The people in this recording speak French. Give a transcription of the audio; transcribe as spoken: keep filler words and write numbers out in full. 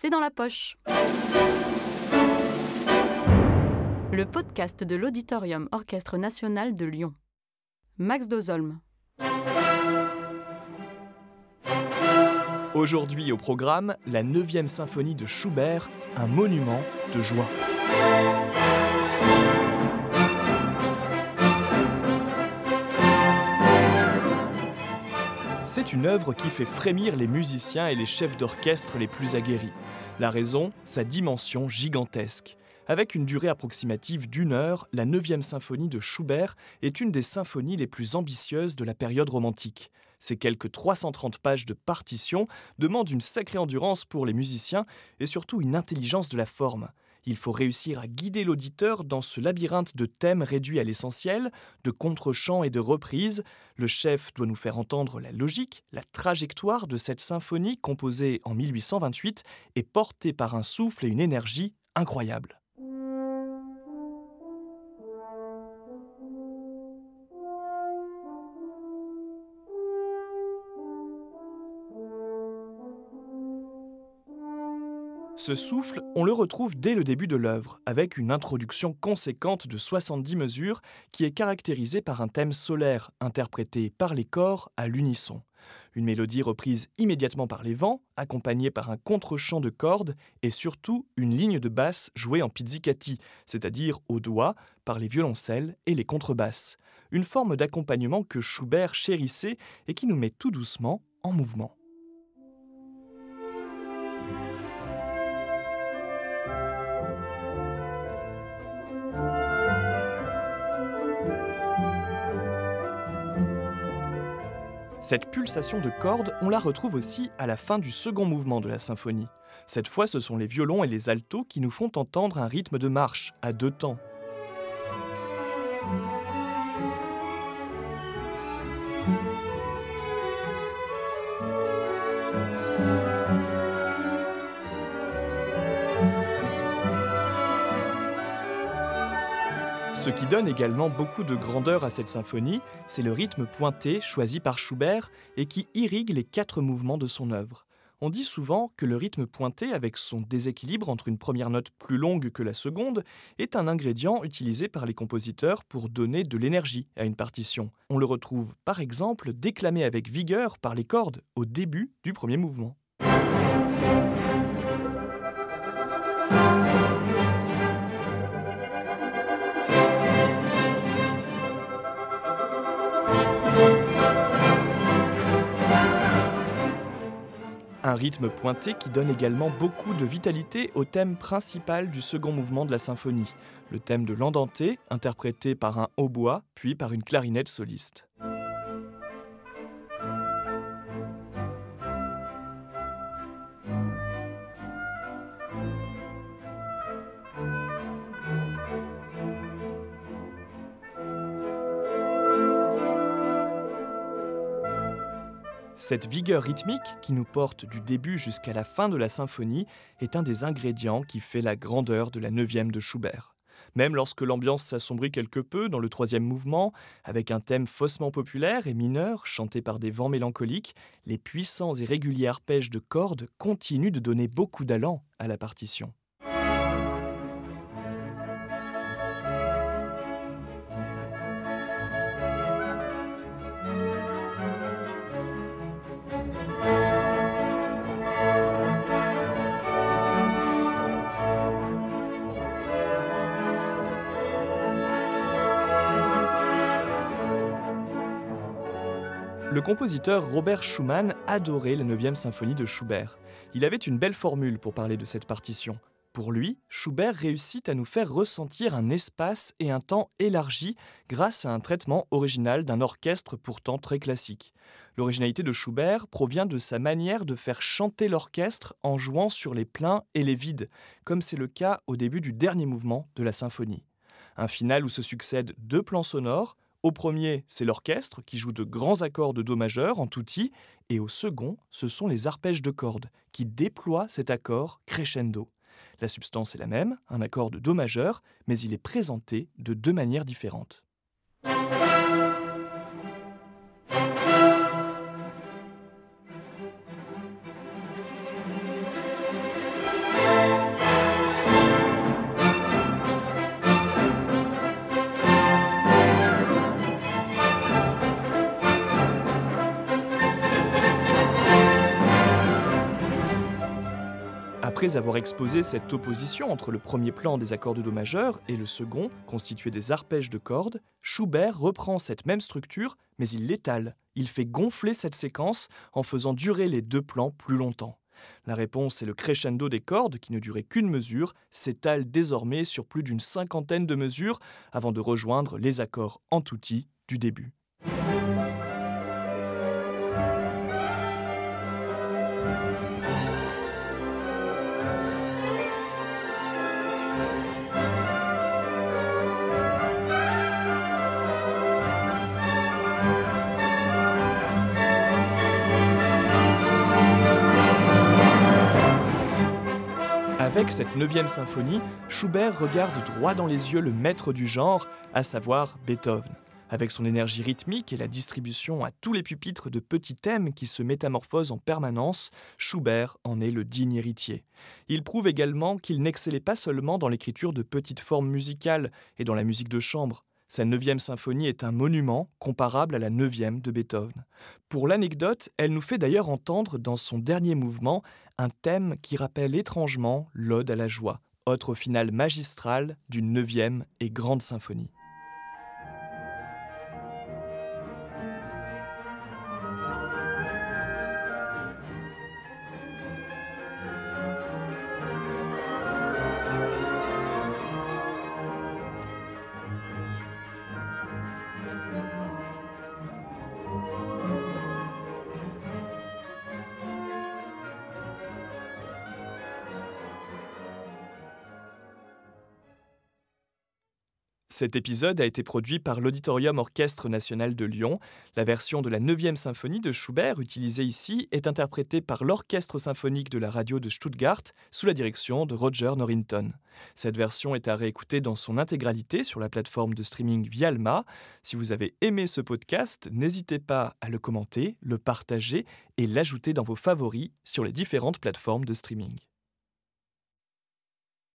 c'est dans la poche. Le podcast de l'Auditorium Orchestre National de Lyon. Max Dozolm. Aujourd'hui au programme, la neuvième symphonie de Schubert, un monument de joie. C'est une œuvre qui fait frémir les musiciens et les chefs d'orchestre les plus aguerris. La raison, sa dimension gigantesque. Avec une durée approximative d'une heure, la neuvième symphonie de Schubert est une des symphonies les plus ambitieuses de la période romantique. Ces quelques trois cent trente pages de partition demandent une sacrée endurance pour les musiciens et surtout une intelligence de la forme. Il faut réussir à guider l'auditeur dans ce labyrinthe de thèmes réduits à l'essentiel, de contre-chants et de reprises. Le chef doit nous faire entendre la logique, la trajectoire de cette symphonie composée en mille huit cent vingt-huit et portée par un souffle et une énergie incroyables. Ce souffle, on le retrouve dès le début de l'œuvre, avec une introduction conséquente de soixante-dix mesures qui est caractérisée par un thème solaire interprété par les corps à l'unisson. Une mélodie reprise immédiatement par les vents, accompagnée par un contre-chant de cordes et surtout une ligne de basse jouée en pizzicati, c'est-à-dire au doigt, par les violoncelles et les contrebasses. Une forme d'accompagnement que Schubert chérissait et qui nous met tout doucement en mouvement. Cette pulsation de cordes, on la retrouve aussi à la fin du second mouvement de la symphonie. Cette fois, ce sont les violons et les altos qui nous font entendre un rythme de marche à deux temps. Ce qui donne également beaucoup de grandeur à cette symphonie, c'est le rythme pointé choisi par Schubert et qui irrigue les quatre mouvements de son œuvre. On dit souvent que le rythme pointé, avec son déséquilibre entre une première note plus longue que la seconde, est un ingrédient utilisé par les compositeurs pour donner de l'énergie à une partition. On le retrouve par exemple déclamé avec vigueur par les cordes au début du premier mouvement. Un rythme pointé qui donne également beaucoup de vitalité au thème principal du second mouvement de la symphonie, le thème de l'Andante, interprété par un hautbois, puis par une clarinette soliste. Cette vigueur rythmique, qui nous porte du début jusqu'à la fin de la symphonie, est un des ingrédients qui fait la grandeur de la neuvième de Schubert. Même lorsque l'ambiance s'assombrit quelque peu dans le troisième mouvement, avec un thème faussement populaire et mineur, chanté par des vents mélancoliques, les puissants et réguliers arpèges de cordes continuent de donner beaucoup d'allant à la partition. Le compositeur Robert Schumann adorait la neuvième symphonie de Schubert. Il avait une belle formule pour parler de cette partition. Pour lui, Schubert réussit à nous faire ressentir un espace et un temps élargis grâce à un traitement original d'un orchestre pourtant très classique. L'originalité de Schubert provient de sa manière de faire chanter l'orchestre en jouant sur les pleins et les vides, comme c'est le cas au début du dernier mouvement de la symphonie. Un final où se succèdent deux plans sonores. Au premier, c'est l'orchestre qui joue de grands accords de do majeur en tutti, et au second, ce sont les arpèges de cordes qui déploient cet accord crescendo. La substance est la même, un accord de do majeur, mais il est présenté de deux manières différentes. Après avoir exposé cette opposition entre le premier plan des accords de Do majeur et le second, constitué des arpèges de cordes, Schubert reprend cette même structure, mais il l'étale. Il fait gonfler cette séquence en faisant durer les deux plans plus longtemps. La réponse est le crescendo des cordes, qui ne durait qu'une mesure, s'étale désormais sur plus d'une cinquantaine de mesures avant de rejoindre les accords en tutti du début. Avec cette neuvième symphonie, Schubert regarde droit dans les yeux le maître du genre, à savoir Beethoven. Avec son énergie rythmique et la distribution à tous les pupitres de petits thèmes qui se métamorphosent en permanence, Schubert en est le digne héritier. Il prouve également qu'il n'excellait pas seulement dans l'écriture de petites formes musicales et dans la musique de chambre. Sa neuvième symphonie est un monument comparable à la neuvième de Beethoven. Pour l'anecdote, elle nous fait d'ailleurs entendre dans son dernier mouvement un thème qui rappelle étrangement l'Ode à la joie, autre finale magistrale d'une neuvième et grande symphonie. Cet épisode a été produit par l'Auditorium Orchestre National de Lyon. La version de la neuvième symphonie de Schubert utilisée ici est interprétée par l'Orchestre symphonique de la radio de Stuttgart sous la direction de Roger Norrington. Cette version est à réécouter dans son intégralité sur la plateforme de streaming Vialma. Si vous avez aimé ce podcast, n'hésitez pas à le commenter, le partager et l'ajouter dans vos favoris sur les différentes plateformes de streaming.